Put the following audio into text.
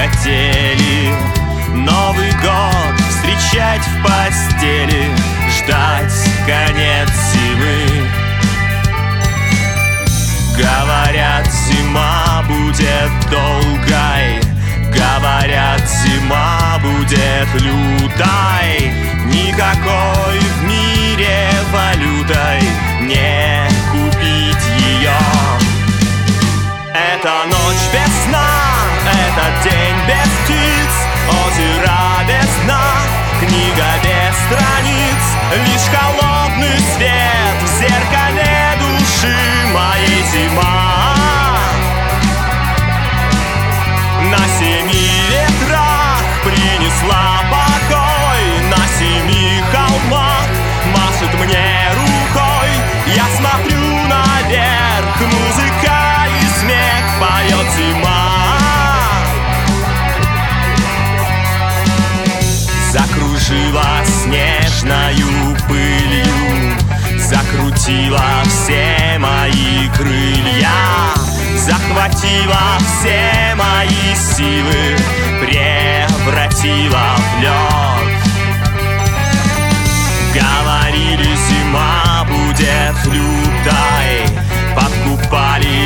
хотели Новый год встречать в постели, ждать конец зимы. Говорят, зима будет долгой, говорят, зима будет лютой. Никакой в мире валютой не купить ее. Это ночь без сна, этот день без птиц, озеро без дна, книга без страниц, лишь холодный свет в зеркале души моей зима. На 7 ветрах принесла покой, на 7 холмах машет мне рукой. Я смотрю наверх, музыка и смех, поет зима. Закружила снежною пылью, закрутила все мои крылья, захватила все мои силы, превратила в лед. Говорили, зима будет лютой, подкупали